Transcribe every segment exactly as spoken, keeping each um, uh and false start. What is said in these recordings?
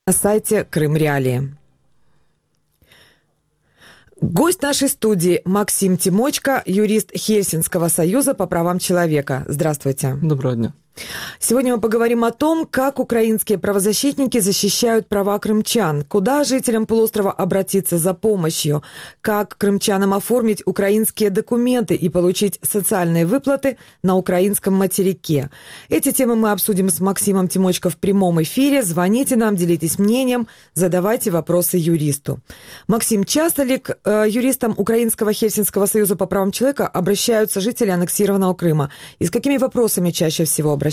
на сайте Крым Реалии. Гость нашей студии Максим Тимочко, юрист Хельсинского союза по правам человека. Здравствуйте. Доброго дня. Сегодня мы поговорим о том, как украинские правозащитники защищают права крымчан, куда жителям полуострова обратиться за помощью, как крымчанам оформить украинские документы и получить социальные выплаты на украинском материке. Эти темы мы обсудим с Максимом Тимочко в прямом эфире. Звоните нам, делитесь мнением, задавайте вопросы юристу. Максим, часто ли к э, юристам Украинского Хельсинского союза по правам человека обращаются жители аннексированного Крыма? И с какими вопросами чаще всего обращаются?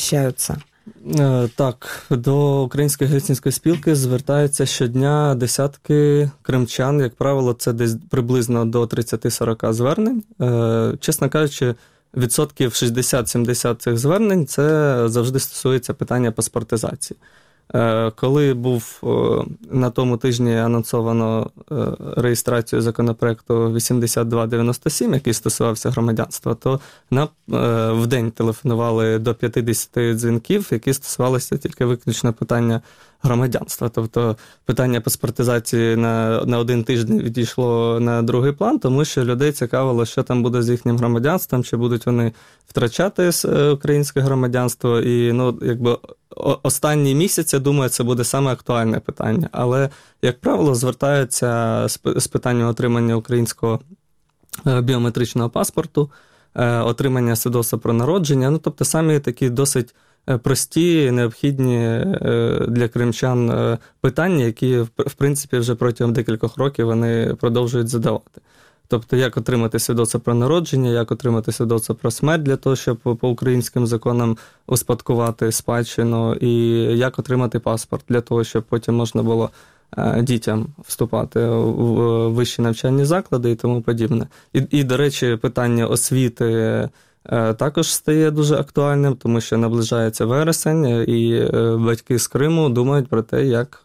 Так, до Української Гельсінської спілки звертаються щодня десятки кримчан. Як правило, це десь приблизно до тридцять-сорок звернень. Чесно кажучи, відсотків шістдесят-сімдесят цих звернень це завжди стосується питання паспортизації. Коли був на тому тижні анонсовано реєстрацію законопроекту вісімдесят два дев'яносто сім, який стосувався громадянства, то нам в день телефонували до п'ятдесят дзвінків, які стосувалися тільки виключно питання громадянства. Тобто питання паспортизації на, на один тиждень відійшло на другий план, тому що людей цікавило, що там буде з їхнім громадянством, чи будуть вони втрачати українське громадянство. І, ну, якби останній місяць, я думаю, це буде саме актуальне питання. Але, як правило, звертаються з питанням отримання українського біометричного паспорту, отримання свідоцтва про народження. Ну, тобто самі такі досить прості, необхідні для кримчан питання, які, в принципі, вже протягом декількох років вони продовжують задавати. Тобто, як отримати свідоцтво про народження, як отримати свідоцтво про смерть для того, щоб по українським законам успадкувати спадщину, і як отримати паспорт для того, щоб потім можна було дітям вступати в вищі навчальні заклади і тому подібне. І, і до речі, питання освіти також стає дуже актуальним, тому що наближається вересень, і батьки з Криму думають про те, як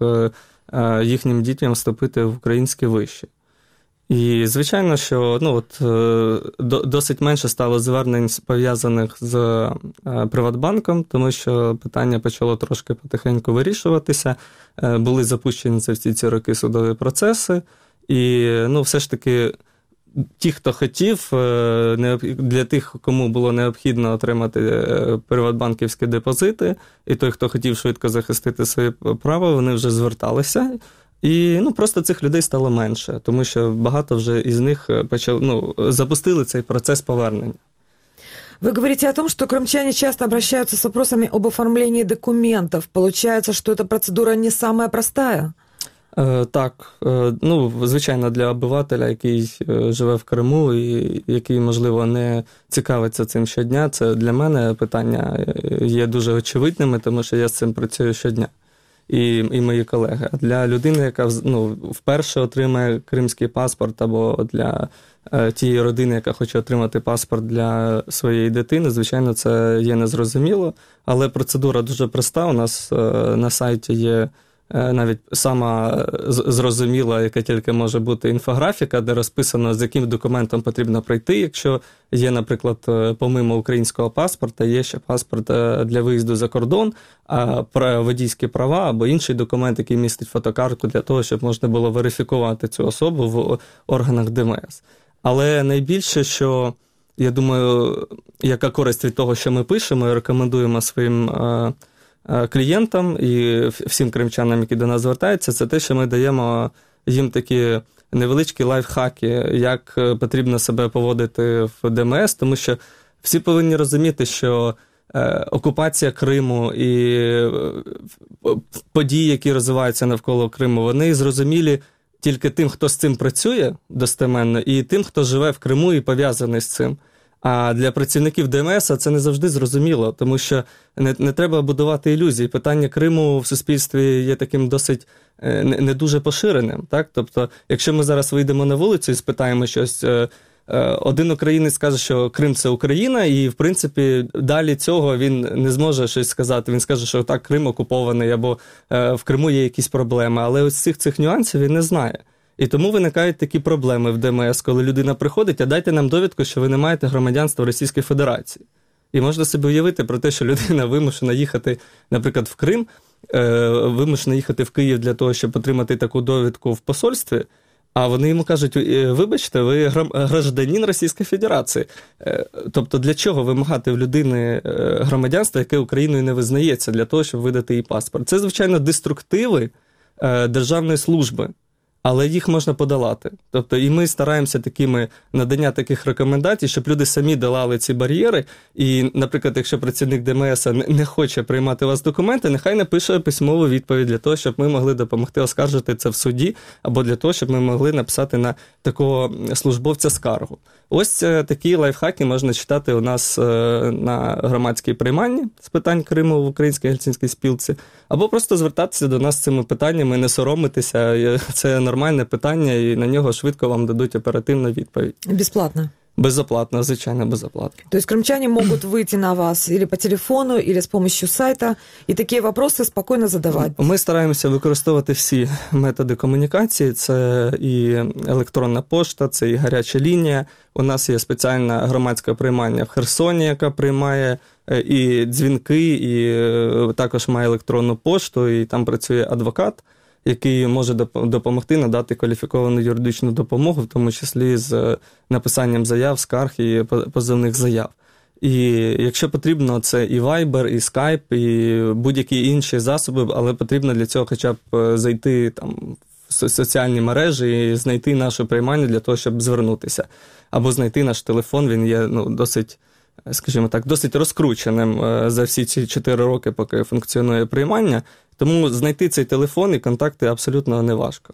їхнім дітям вступити в українські виші. І, звичайно, що ну, от, досить менше стало звернень, пов'язаних з Приватбанком, тому що питання почало трошки потихеньку вирішуватися. Були запущені за всі ці роки судові процеси. І ну, все ж таки ті, хто хотів, для тих, кому було необхідно отримати приватбанківські депозити, і той, хто хотів швидко захистити свої права, вони вже зверталися. І ну, просто цих людей стало менше, тому що багато вже із них почали, ну, запустили цей процес повернення. Вы говорите о том, что крымчане часто обращаются с вопросами об оформлении документов. Получается, что эта процедура не самая простая? Е, так. Е, ну, звичайно, для обивателя, який живе в Криму і який, можливо, не цікавиться цим щодня, це для мене питання є дуже очевидними, тому що я з цим працюю щодня. І, і мої колеги. А для людини, яка ну, вперше отримає кримський паспорт, або для е, тієї родини, яка хоче отримати паспорт для своєї дитини, звичайно, це є незрозуміло. Але процедура дуже проста. У нас е, на сайті є е, навіть сама зрозуміла, яка тільки може бути інфографіка, де розписано, з яким документом потрібно пройти. Якщо є, наприклад, помимо українського паспорта, є ще паспорт для виїзду за кордон, а водійські права або інший документ, який містить фотокартку для того, щоб можна було верифікувати цю особу в органах ДМС. Але найбільше, що, я думаю, яка користь від того, що ми пишемо і рекомендуємо своїм клієнтам і всім кримчанам, які до нас звертаються, це те, що ми даємо їм такі невеличкі лайфхаки, як потрібно себе поводити в ДМС, тому що всі повинні розуміти, що окупація Криму і події, які розвиваються навколо Криму, вони зрозумілі тільки тим, хто з цим працює достеменно, і тим, хто живе в Криму і пов'язаний з цим. А для працівників ДМС це не завжди зрозуміло, тому що не, не треба будувати ілюзії. Питання Криму в суспільстві є таким досить не, не дуже поширеним. Так? Тобто, якщо ми зараз вийдемо на вулицю і спитаємо щось, один українець скаже, що Крим – це Україна, і, в принципі, далі цього він не зможе щось сказати. Він скаже, що так, Крим окупований, або в Криму є якісь проблеми. Але ось цих цих нюансів він не знає. І тому виникають такі проблеми в ДМС, коли людина приходить, а дайте нам довідку, що ви не маєте громадянства Російської Федерації. І можна собі уявити про те, що людина вимушена їхати, наприклад, в Крим, вимушений їхати в Київ для того, щоб отримати таку довідку в посольстві, а вони йому кажуть, вибачте, ви гражданин Російської Федерації. Тобто для чого вимагати в людини громадянства, яке Україною не визнається, для того, щоб видати їй паспорт? Це, звичайно, деструктиви державної служби, але їх можна подолати. Тобто і ми стараємося такими надання таких рекомендацій, щоб люди самі долали ці бар'єри. І, наприклад, якщо працівник ДМС не хоче приймати у вас документи, нехай напише письмову відповідь для того, щоб ми могли допомогти оскаржити це в суді, або для того, щоб ми могли написати на такого службовця скаргу. Ось такі лайфхаки можна читати у нас на громадській прийманні з питань Криму в Українській Гельсінській спілці, або просто звертатися до нас з цими питаннями, не соромитися. Це нормальне питання, і на нього швидко вам дадуть оперативну відповідь. Безплатно? Безоплатно, звичайно, безоплатно. То есть крымчане могут выйти на вас или по телефону, или с помощью сайта, і такі вопроси спокійно задавати? Ми стараємося використовувати всі методи комунікації. Це і електронна пошта, це і гаряча лінія. У нас є спеціальна громадська приймання в Херсоні, яка приймає і дзвінки, і також має електронну пошту, і там працює адвокат, який може допомогти надати кваліфіковану юридичну допомогу, в тому числі з написанням заяв, скарг і позовних заяв. І якщо потрібно, це і Viber, і Skype, і будь-які інші засоби, але потрібно для цього хоча б зайти там в соціальні мережі і знайти нашу приймальню для того, щоб звернутися. Або знайти наш телефон, він є ну, досить, скажімо так, досить розкрученим за всі ці чотири роки, поки функціонує приймання. Тому знайти цей телефон і контакти абсолютно не важко.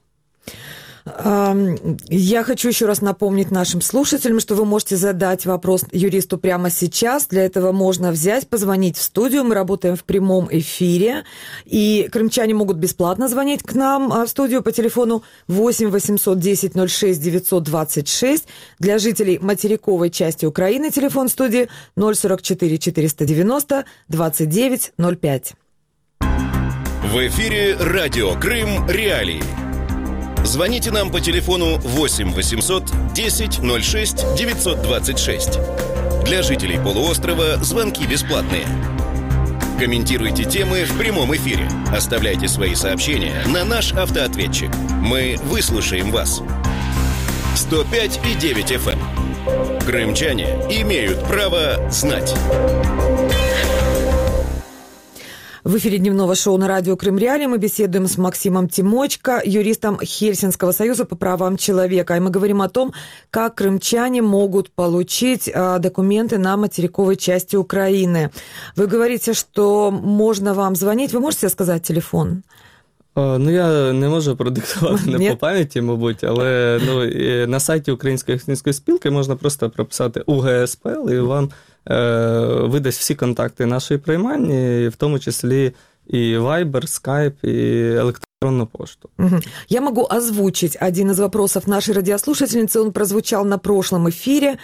Я хочу еще раз напомнить нашим слушателям, что вы можете задать вопрос юристу прямо сейчас. Для этого можно взять, позвонить в студию. Мы работаем в прямом эфире. И крымчане могут бесплатно звонить к нам в студию по телефону восемь восемьсот десять ноль шесть девятьсот двадцать шесть. Для жителей материковой части Украины телефон студии ноль сорок четыре четыреста девяносто двадцать девять ноль пять. В эфире радио Крым Реалии. Звоните нам по телефону восемь восемьсот десять ноль шесть девятьсот двадцать шесть. Для жителей полуострова звонки бесплатные. Комментируйте темы в прямом эфире. Оставляйте свои сообщения на наш автоответчик. Мы выслушаем вас. сто пять и девять эф эм. Крымчане имеют право знать. В эфире дневного шоу на радио Крым Реалии мы беседуем с Максимом Тимочко, юристом Хельсинского союза по правам человека. И мы говорим о том, как крымчане могут получить документы на материковой части Украины. Вы говорите, что можно вам звонить. Вы можете сказать телефон? Ну, я не можу продиктувати не по пам'яті, мабуть, але ну, на сайті Української Гельсінської спілки можна просто прописати У Г С П Л, і вам е, видасть всі контакти нашої приймальні, в тому числі і Viber, Skype, и электронную почту. Угу. Я могу озвучить один из вопросов нашей радиослушательницы. Он прозвучал на прошлом эфире.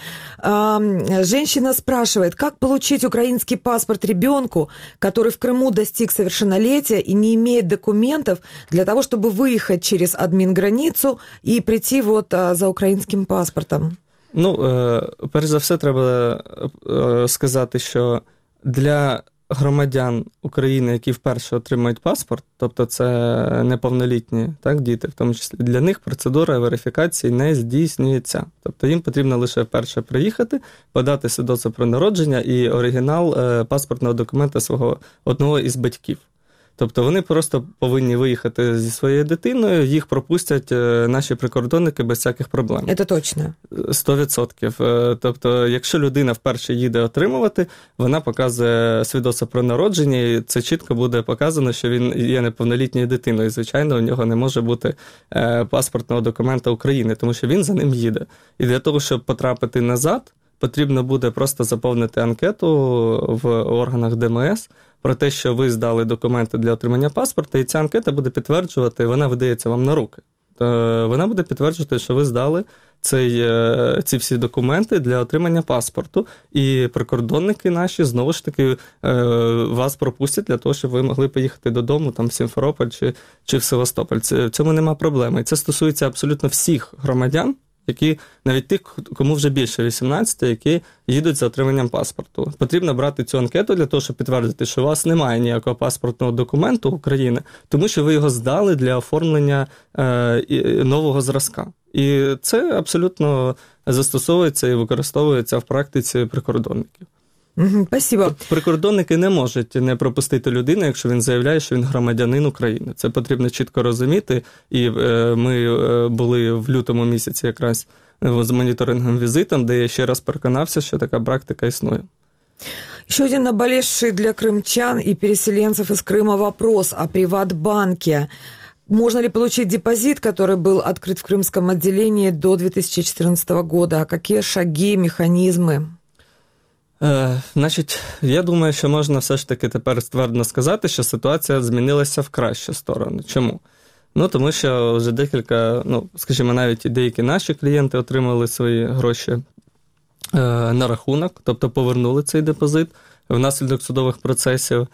Женщина спрашивает, как получить украинский паспорт ребенку, который в Крыму достиг совершеннолетия и не имеет документов для того, чтобы выехать через адмінграницю и прийти вот за українським паспортом? Ну, перш за все, треба сказати, що для громадян України, які вперше отримують паспорт, тобто це неповнолітні так, діти, в тому числі, для них процедура верифікації не здійснюється. Тобто їм потрібно лише вперше приїхати, подати свідоцтво про народження і оригінал паспортного документа свого одного із батьків. Тобто вони просто повинні виїхати зі своєю дитиною, їх пропустять наші прикордонники без всяких проблем. Це точно? сто відсотків. Тобто, якщо людина вперше їде отримувати, вона показує свідоцтво про народження, і це чітко буде показано, що він є неповнолітньою дитиною. І, звичайно, у нього не може бути паспортного документа України, тому що він за ним їде. І для того, щоб потрапити назад, потрібно буде просто заповнити анкету в органах Д М С про те, що ви здали документи для отримання паспорта, і ця анкета буде підтверджувати, вона видається вам на руки. Вона буде підтверджувати, що ви здали цей, ці всі документи для отримання паспорту, і прикордонники наші, знову ж таки, вас пропустять для того, щоб ви могли поїхати додому, там, в Сімферополь чи, чи в Севастополь. Це, в цьому нема проблеми. І це стосується абсолютно всіх громадян які, навіть тих, кому вже більше вісімнадцяти, які їдуть за отриманням паспорту. Потрібно брати цю анкету для того, щоб підтвердити, що у вас немає ніякого паспортного документу України, тому що ви його здали для оформлення е, нового зразка. І це абсолютно застосовується і використовується в практиці прикордонників. Спасибо. Прикордонники не можуть не пропустити людину, якщо він заявляє, що він громадянин України. Це потрібно чітко розуміти. І ми були в лютому місяці якраз з моніторинговим візитом, де я ще раз переконався, що така практика існує. Еще один наболевший для крымчан и переселенцев из Крыма вопрос о Приватбанке. Можно ли получить депозит, который был открыт в крымском отделении до две тысячи четырнадцатого года? Какие шаги, механизмы? Е, значить, я думаю, що можна все ж таки тепер ствердно сказати, що ситуація змінилася в кращу сторону. Чому? Ну, тому що вже декілька, ну, скажімо, навіть і деякі наші клієнти отримали свої гроші е, на рахунок, тобто повернули цей депозит внаслідок судових процесів.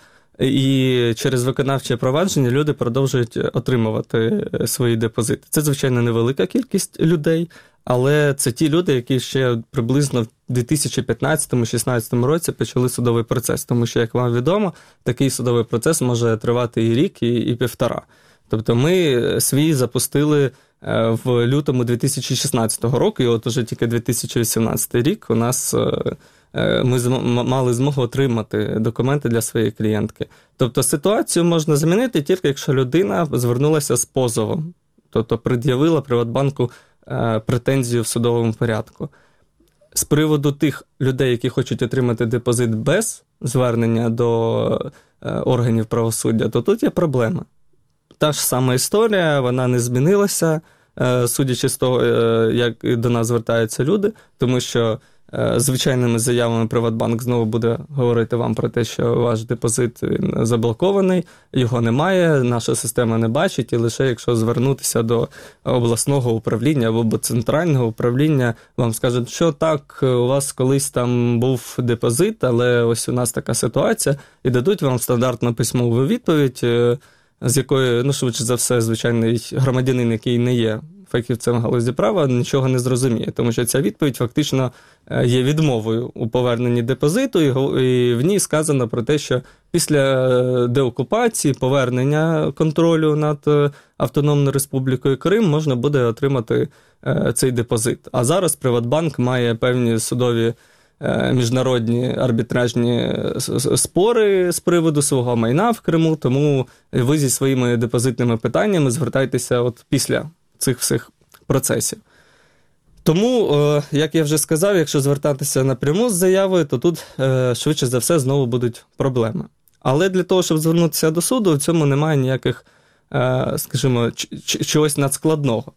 І через виконавче провадження люди продовжують отримувати свої депозити. Це, звичайно, невелика кількість людей, але це ті люди, які ще приблизно в дві тисячі п'ятнадцятому - дві тисячі шістнадцятому році почали судовий процес. Тому що, як вам відомо, такий судовий процес може тривати і рік, і, і півтора. Тобто ми свій запустили в лютому дві тисячі шістнадцятого року, і от уже тільки дві тисячі вісімнадцятий рік у нас... ми мали змогу отримати документи для своєї клієнтки. Тобто ситуацію можна змінити тільки, якщо людина звернулася з позовом, тобто пред'явила Приватбанку претензію в судовому порядку. З приводу тих людей, які хочуть отримати депозит без звернення до органів правосуддя, то тут є проблема. Та ж сама історія, вона не змінилася, судячи з того, як до нас звертаються люди, тому що звичайними заявами Приватбанк знову буде говорити вам про те, що ваш депозит заблокований, його немає, наша система не бачить, і лише якщо звернутися до обласного управління або центрального управління, вам скажуть, що так, у вас колись там був депозит, але ось у нас така ситуація, і дадуть вам стандартну письмову відповідь, з якої, ну, швидше за все, звичайний громадянин, який не є фахівцем в галузі права, нічого не зрозуміє, тому що ця відповідь фактично є відмовою у поверненні депозиту, і в ній сказано про те, що після деокупації, повернення контролю над Автономною Республікою Крим можна буде отримати цей депозит. А зараз Приватбанк має певні судові міжнародні арбітражні спори з приводу свого майна в Криму, тому ви зі своїми депозитними питаннями звертайтеся от після цих всіх процесів. Тому, як я вже сказав, якщо звертатися напряму з заявою, то тут швидше за все знову будуть проблеми. Але для того, щоб звернутися до суду, в цьому немає ніяких, скажімо, чогось надскладного.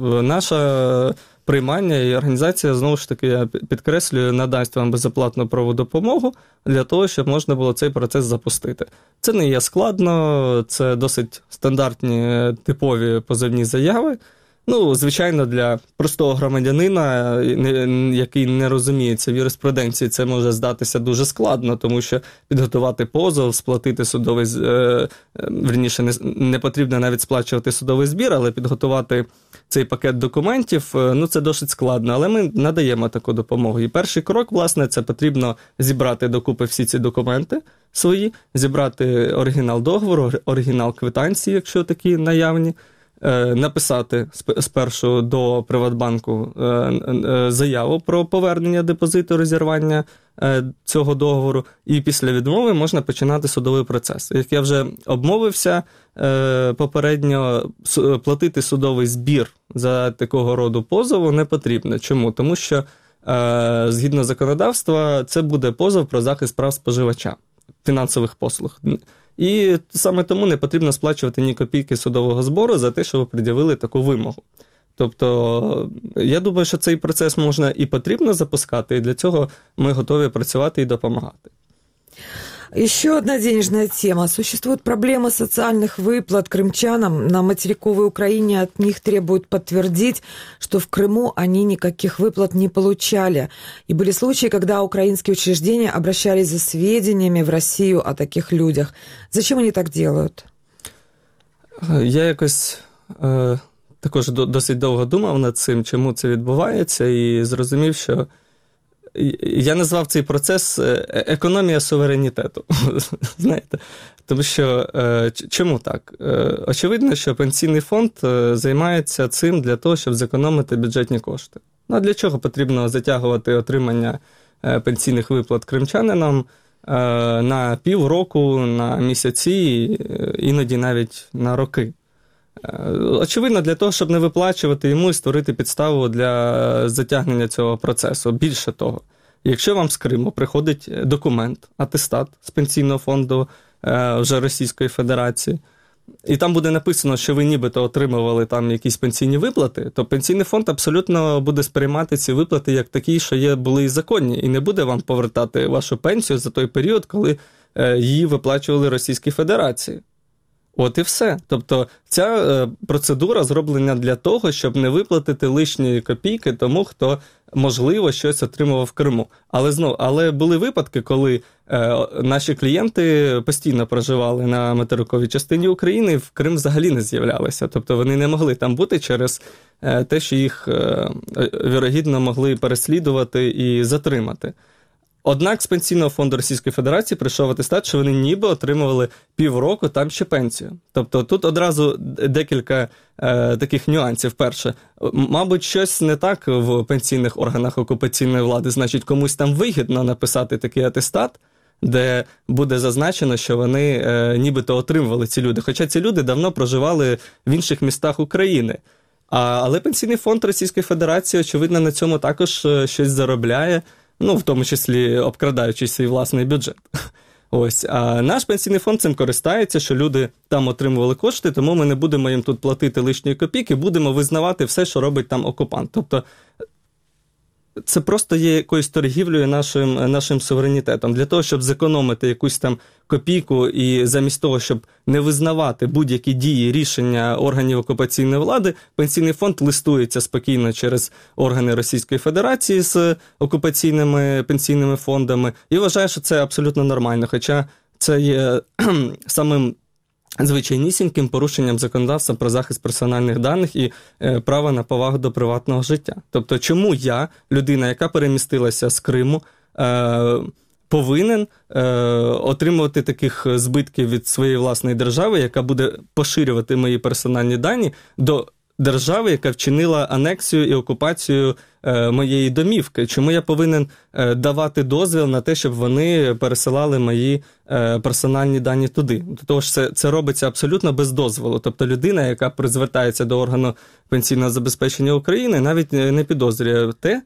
Наша приймання і організація, знову ж таки, я підкреслюю, надасть вам безоплатну правову допомогу для того, щоб можна було цей процес запустити. Це не є складно, це досить стандартні типові позовні заяви. Ну, звичайно, для простого громадянина, який не розуміється в юриспруденції, це може здатися дуже складно, тому що підготувати позов, сплатити судовий, вірніше, не, не потрібно навіть сплачувати судовий збір, але підготувати цей пакет документів, ну, це досить складно, але ми надаємо таку допомогу. І перший крок, власне, це потрібно зібрати докупи всі ці документи свої, зібрати оригінал договору, оригінал квитанції, якщо такі наявні, написати спершу до Приватбанку заяву про повернення депозиту, розірвання цього договору, і після відмови можна починати судовий процес. Як я вже обмовився попередньо, платити судовий збір за такого роду позову не потрібно. Чому? Тому що згідно законодавства це буде позов про захист прав споживача, фінансових послуг. І саме тому не потрібно сплачувати ні копійки судового збору за те, що ви пред'явили таку вимогу. Тобто, я думаю, що цей процес можна і потрібно запускати, і для цього ми готові працювати і допомагати. Еще одна денежная тема. Существует проблема социальных выплат крымчанам. На материковой Украине от них требуют подтвердить, что в Крыму они никаких выплат не получали. И были случаи, когда украинские учреждения обращались за сведениями в Россию о таких людях. Зачем они так делают? Я якось... Е... також досить довго думав над цим, чому це відбувається, і зрозумів, що я назвав цей процес економія суверенітету. Знаєте? Тому що, чому так? Очевидно, що пенсійний фонд займається цим для того, щоб зекономити бюджетні кошти. Ну, а для чого потрібно затягувати отримання пенсійних виплат кримчанинам на півроку, на місяці, іноді навіть на роки? Очевидно, для того, щоб не виплачувати йому і створити підставу для затягнення цього процесу. Більше того, якщо вам з Криму приходить документ, атестат з пенсійного фонду вже Російської Федерації, і там буде написано, що ви нібито отримували там якісь пенсійні виплати, то пенсійний фонд абсолютно буде сприймати ці виплати як такі, що є, були і законні, і не буде вам повертати вашу пенсію за той період, коли її виплачували Російській Федерації. От і все. Тобто ця е, процедура зроблена для того, щоб не виплатити лишні копійки тому, хто, можливо, щось отримував в Криму. Але знов, але були випадки, коли е, наші клієнти постійно проживали на материковій частині України і в Крим взагалі не з'являлися. Тобто вони не могли там бути через е, те, що їх, е, вірогідно, могли переслідувати і затримати. Однак з Пенсійного фонду Російської Федерації прийшов атестат, що вони ніби отримували півроку там ще пенсію. Тобто тут одразу декілька е, таких нюансів. Перше, мабуть, щось не так в пенсійних органах окупаційної влади, значить комусь там вигідно написати такий атестат, де буде зазначено, що вони е, нібито отримували ці люди. Хоча ці люди давно проживали в інших містах України. А, але Пенсійний фонд Російської Федерації, очевидно, на цьому також щось заробляє, ну, в тому числі обкрадаючи свій власний бюджет. Ось. А наш пенсійний фонд цим користається, що люди там отримували кошти, тому ми не будемо їм тут платити лишні копійки, будемо визнавати все, що робить там окупант. Тобто це просто є якоюсь торгівлею нашим, нашим суверенітетом. Для того, щоб зекономити якусь там копійку і замість того, щоб не визнавати будь-які дії, рішення органів окупаційної влади, Пенсійний фонд листується спокійно через органи Російської Федерації з окупаційними пенсійними фондами і вважає, що це абсолютно нормально, хоча це є самим звичайнісіньким порушенням законодавства про захист персональних даних і е, права на повагу до приватного життя. Тобто, чому я, людина, яка перемістилася з Криму, е, повинен е, отримувати таких збитків від своєї власної держави, яка буде поширювати мої персональні дані до держави, яка вчинила анексію і окупацію е, моєї домівки? Чому я повинен е, давати дозвіл на те, щоб вони пересилали мої е, персональні дані туди? Тому що це, це робиться абсолютно без дозволу. Тобто людина, яка звертається до органу пенсійного забезпечення України, навіть не підозрює те,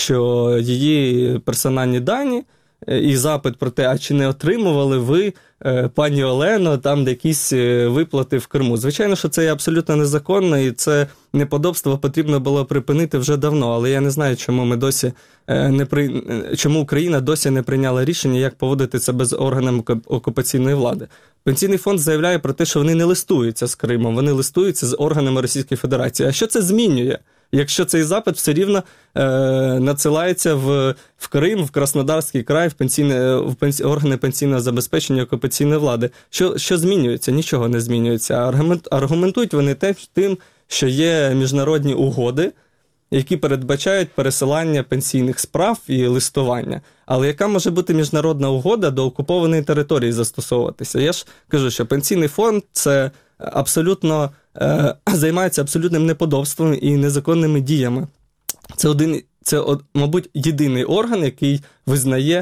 що її персональні дані і запит про те, а чи не отримували ви, пані Олено, там якісь виплати в Криму. Звичайно, що це є абсолютно незаконно, і це неподобство потрібно було припинити вже давно, але я не знаю, чому ми досі не при... чому Україна досі не прийняла рішення, як поводити себе з органами окупаційної влади. Пенсійний фонд заявляє про те, що вони не листуються з Кримом, вони листуються з органами Російської Федерації. А що це змінює? Якщо цей запит все рівно е, надсилається в, в Крим, в Краснодарський край, в, пенсійне, в пенсі, органи пенсійного забезпечення окупаційної влади, що, що змінюється? Нічого не змінюється. Аргумент, аргументують вони те, тим, що є міжнародні угоди, які передбачають пересилання пенсійних справ і листування. Але яка може бути міжнародна угода до окупованої території застосовуватися? Я ж кажу, що пенсійний фонд – це абсолютно е, займається абсолютним неподобством і незаконними діями. Це один, це, мабуть, єдиний орган, який визнає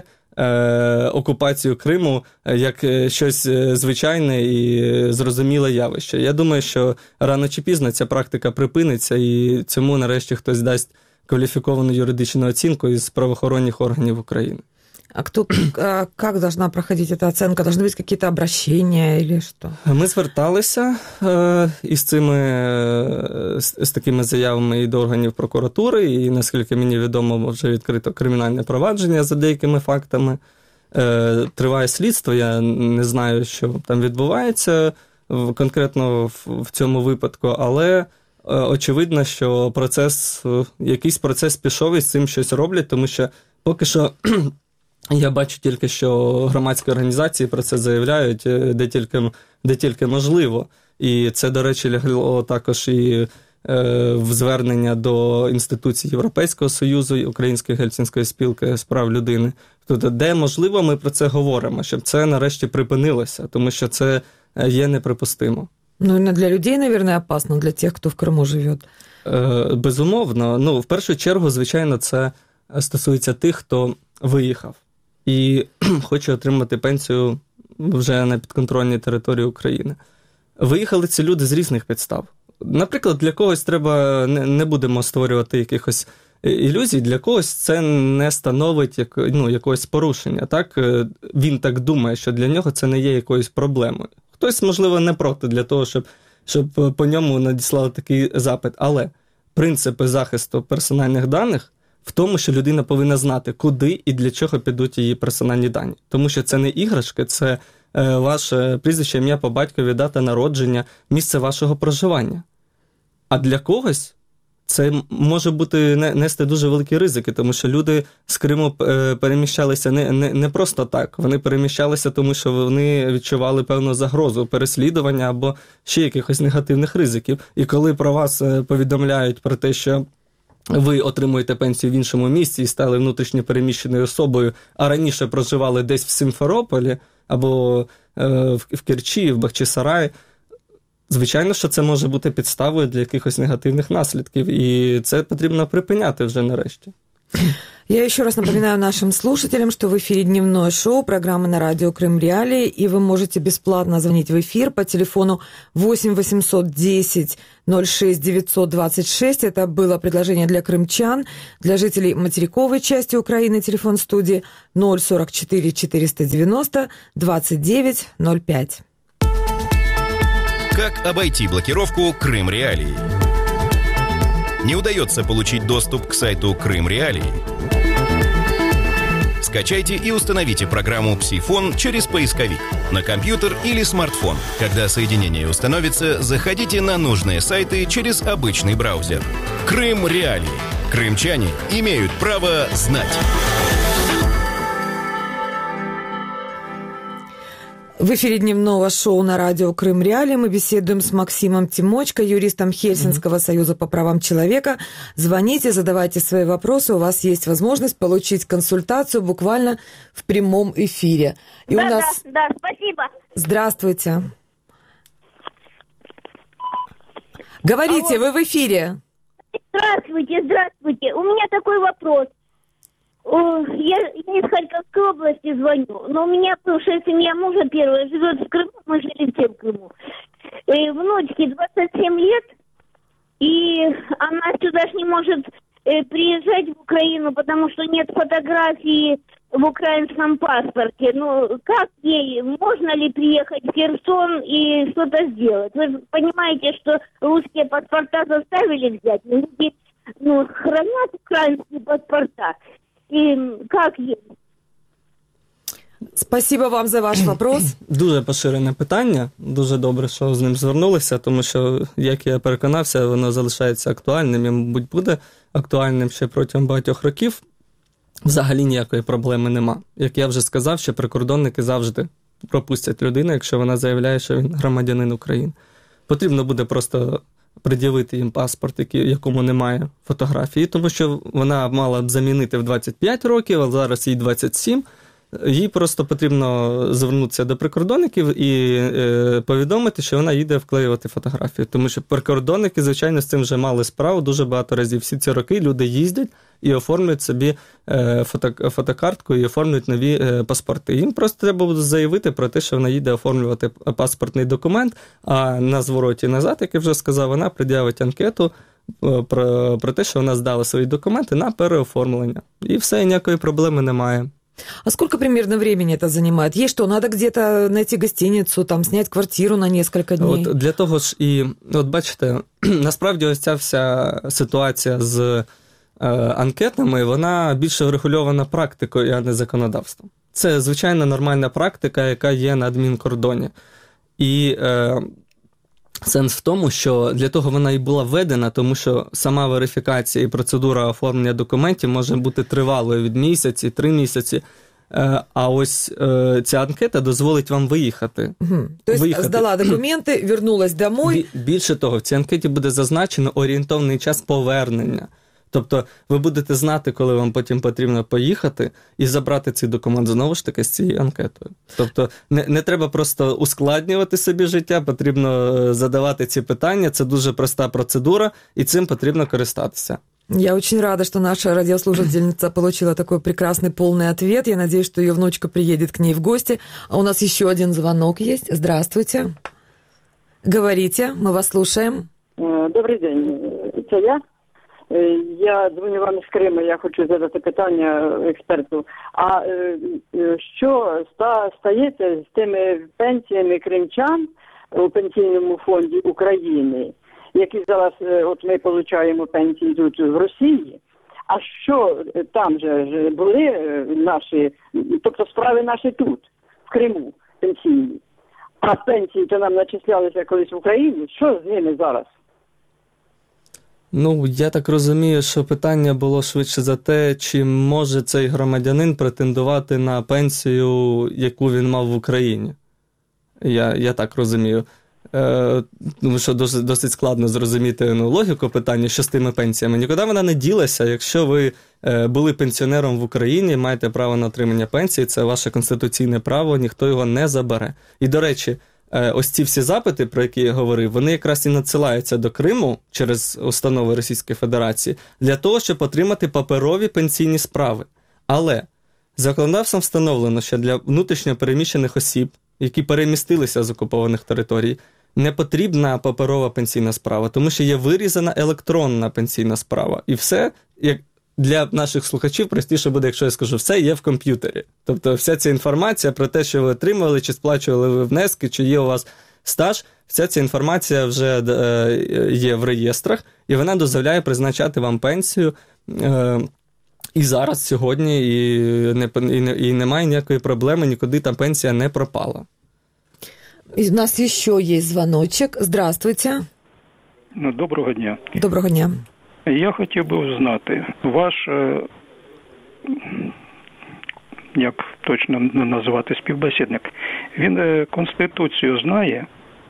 е, окупацію Криму як щось звичайне і зрозуміле явище. Я думаю, що рано чи пізно ця практика припиниться, і цьому нарешті хтось дасть кваліфіковану юридичну оцінку із правоохоронних органів України. А кто, а как должна проходить эта оценка? Должны быть какие-то обращения или что? Ми зверталися е, із цими е, з, з такими заявами і до органів прокуратури, і, наскільки мені відомо, вже відкрито кримінальне провадження за деякими фактами. Е, триває слідство, я не знаю, що там відбувається в, конкретно в, в цьому випадку, але е, очевидно, що процес, якийсь процес пішов і з цим щось роблять, тому що поки що я бачу тільки, що громадські організації про це заявляють, де тільки, де тільки можливо. І це, до речі, лягло також і в звернення до інституцій Європейського Союзу і Української Гельсінської спілки з прав людини. Тобто, де можливо, ми про це говоримо, щоб це нарешті припинилося, тому що це є неприпустимо. Ну, і для людей, наверное, опасно, для тих, хто в Криму живе. Безумовно. Ну, в першу чергу, звичайно, це стосується тих, хто виїхав і хоче отримати пенсію вже на підконтрольній території України. Виїхали ці люди з різних підстав. Наприклад, для когось треба, не будемо створювати якихось ілюзій, для когось це не становить як, ну, якогось порушення. Так? Він так думає, що для нього це не є якоюсь проблемою. Хтось, можливо, не проти для того, щоб, щоб по ньому надіслали такий запит. Але принципи захисту персональних даних в тому, що людина повинна знати, куди і для чого підуть її персональні дані. Тому що це не іграшки, це е, ваше прізвище, ім'я по батькові, дата народження, місце вашого проживання. А для когось це може бути нести дуже великі ризики, тому що люди з Криму переміщалися не, не, не просто так. Вони переміщалися, тому що вони відчували певну загрозу, переслідування або ще якихось негативних ризиків. І коли про вас повідомляють про те, що ви отримуєте пенсію в іншому місці і стали внутрішньо переміщеною особою, а раніше проживали десь в Сімферополі або е, в Керчі, в Бахчисараї, звичайно, що це може бути підставою для якихось негативних наслідків, і це потрібно припиняти вже нарешті. Я еще раз напоминаю нашим слушателям, что в эфире дневное шоу программы на радио Крым Реалии, и вы можете бесплатно звонить в эфир по телефону восемь восемьсот десять ноль шесть девятьсот двадцать шесть. Это было предложение для крымчан, для жителей материковой части Украины. Телефон студии ноль сорок четыре четыреста девяносто двадцать девять ноль пять. Как обойти блокировку Крым Реалии? Не удается получить доступ к сайту Крым Реалии? Скачайте и установите программу «Псифон» через поисковик на компьютер или смартфон. Когда соединение установится, заходите на нужные сайты через обычный браузер. Крым Реалии. Крымчане имеют право знать. В эфире дневного шоу на радио Крым Реалии мы беседуем с Максимом Тимочко, юристом Хельсинского союза по правам человека. Звоните, задавайте свои вопросы. У вас есть возможность получить консультацию буквально в прямом эфире. И да, у нас... да, да, спасибо. Здравствуйте. Говорите, Алло. Вы в эфире. Здравствуйте, здравствуйте. У меня такой вопрос. Я из Харьковской области звоню, но у меня бывшая семья мужа первая живет в Крыму, мы жили все в Крыму. И внучке двадцать семь лет, и она сюда ж не может приезжать в Украину, потому что нет фотографии в украинском паспорте. Ну, как ей, можно ли приехать в Херсон и что-то сделать? Вы понимаете, что русские паспорта заставили взять, но люди, ну, хранят украинские паспорта. І як є? Спасибо вам за ваш вопрос. Дуже поширене питання. Дуже добре, що з ним звернулися, тому що, як я переконався, воно залишається актуальним і, мабуть, буде актуальним ще протягом багатьох років. Взагалі ніякої проблеми нема. Як я вже сказав, що прикордонники завжди пропустять людину, якщо вона заявляє, що він громадянин України. Потрібно буде просто пред'явити їм паспорт, якому немає фотографії, тому що вона мала б замінити в двадцять п'ять років, а зараз їй двадцять сім. Їй просто потрібно звернутися до прикордонників і е, повідомити, що вона їде вклеювати фотографію. Тому що прикордонники, звичайно, з цим вже мали справу дуже багато разів. Всі ці роки люди їздять і оформлюють собі е, фото, фотокартку і оформлюють нові е, паспорти. Їм просто треба буде заявити про те, що вона їде оформлювати паспортний документ, а на звороті назад, як я вже сказав, вона пред'явить анкету про, про те, що вона здала свої документи на переоформлення. І все, ніякої проблеми немає. А сколько примерно времени это занимает? Есть что, надо где-то найти гостиницу, там, снять квартиру на несколько дней? От для того ж і, от бачите, насправді ось ця вся ситуація з е, анкетами, вона більше врегульована практикою, а не законодавством. Це звичайна нормальна практика, яка є на адмінкордоні. І е, сенс в тому, що для того вона і була введена, тому що сама верифікація і процедура оформлення документів може бути тривалою від місяці, три місяці. А ось ця анкета дозволить вам виїхати. Угу. Тобто виїхати. Здала документи, вернулась домой. Більше того, в цій анкеті буде зазначено орієнтовний час повернення. Тобто ви будете знати, коли вам потім потрібно поїхати і забрати цей документ знову ж таки з цією анкетою. Тобто не, не треба просто ускладнювати собі життя, потрібно задавати ці питання, це дуже проста процедура, і цим потрібно користатися. Я очень рада, что наша радиослушательница получила такой прекрасный полный ответ. Я надеюсь, что ее внучка приедет к ней в гости. А у нас еще один звонок есть. Здравствуйте. Говорите, мы вас слушаем. Добрий день. Це я? Я дзвоню вам із Криму, я хочу задати питання експерту. А що стається з тими пенсіями кримчан у пенсійному фонді України, які зараз, от ми отримуємо пенсії тут в Росії, а що там же були наші, тобто справи наші тут, в Криму, пенсійні, а пенсії то нам начислялися колись в Україні, що з ними зараз? Ну, я так розумію, що питання було швидше за те, чи може цей громадянин претендувати на пенсію, яку він мав в Україні. Я, я так розумію. Е, тому що досить, досить складно зрозуміти ну, логіку питання, що з тими пенсіями. Нікуди вона не ділася. Якщо ви е, були пенсіонером в Україні, маєте право на отримання пенсії, це ваше конституційне право, ніхто його не забере. І, до речі, ось ці всі запити, про які я говорив, вони якраз і надсилаються до Криму через установи Російської Федерації для того, щоб отримати паперові пенсійні справи. Але законодавством встановлено, що для внутрішньо переміщених осіб, які перемістилися з окупованих територій, не потрібна паперова пенсійна справа, тому що є вирізана електронна пенсійна справа. І все, як для наших слухачів простіше буде, якщо я скажу, все є в комп'ютері. Тобто вся ця інформація про те, що ви отримували, чи сплачували ви внески, чи є у вас стаж, вся ця інформація вже є в реєстрах, і вона дозволяє призначати вам пенсію і зараз, сьогодні, і, не, і, не, і немає ніякої проблеми, нікуди там пенсія не пропала. У нас ще є дзвоночок. Здравствуйте. Ну, доброго дня. Доброго дня. Я хотів би знати, ваш, як точно назвати, співбесідник, він Конституцію знає?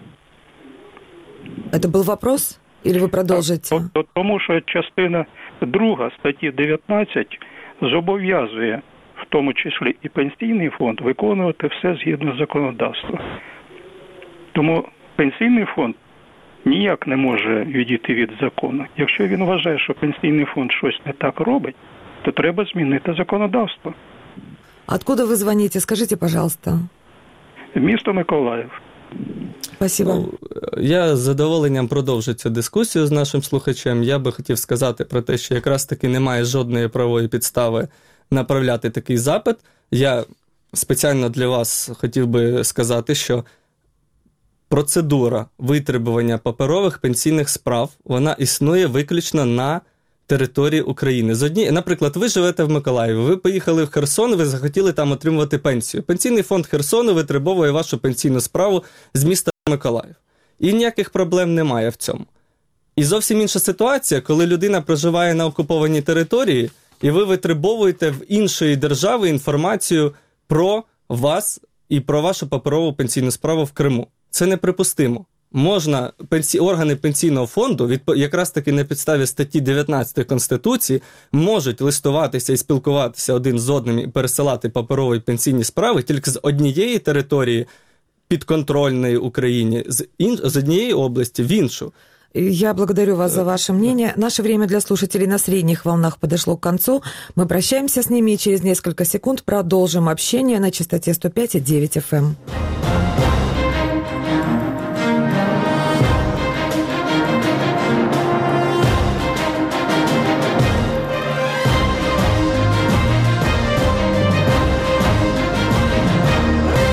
Це був вопрос? Или ви продовжите? Тому що частина друга статті дев'ятнадцять зобов'язує, в тому числі і пенсійний фонд, виконувати все згідно законодавства. Тому пенсійний фонд ніяк не може відійти від закону. Якщо він вважає, що пенсійний фонд щось не так робить, то треба змінити законодавство. Откуда ви дзвоните? Скажіть, пожалуйста. Місто Миколаїв. Спасибо. Я з задоволенням продовжу цю дискусію з нашим слухачем. Я би хотів сказати про те, що якраз таки немає жодної правової підстави направляти такий запит. Я спеціально для вас хотів би сказати, що процедура витребування паперових пенсійних справ, вона існує виключно на території України. З одні... Наприклад, ви живете в Миколаєві, ви поїхали в Херсон, ви захотіли там отримувати пенсію. Пенсійний фонд Херсону витребовує вашу пенсійну справу з міста Миколаїв. І ніяких проблем немає в цьому. І зовсім інша ситуація, коли людина проживає на окупованій території, і ви витребовуєте в іншої держави інформацію про вас і про вашу паперову пенсійну справу в Криму. Це неприпустимо. Можна, пенсі... органи пенсійного фонду, від... якраз таки на підставі статті дев'ятнадцять Конституції, можуть листуватися і спілкуватися один з одним і пересилати паперові пенсійні справи тільки з однієї території підконтрольної Україні, з, ін... з однієї області в іншу. Я благодарю вас за ваше мнение. Наше время для слушателей на средних волнах подошло к концу. Мы прощаемся с ними и через несколько секунд продолжим общение на частоте сто пять и девять эф эм.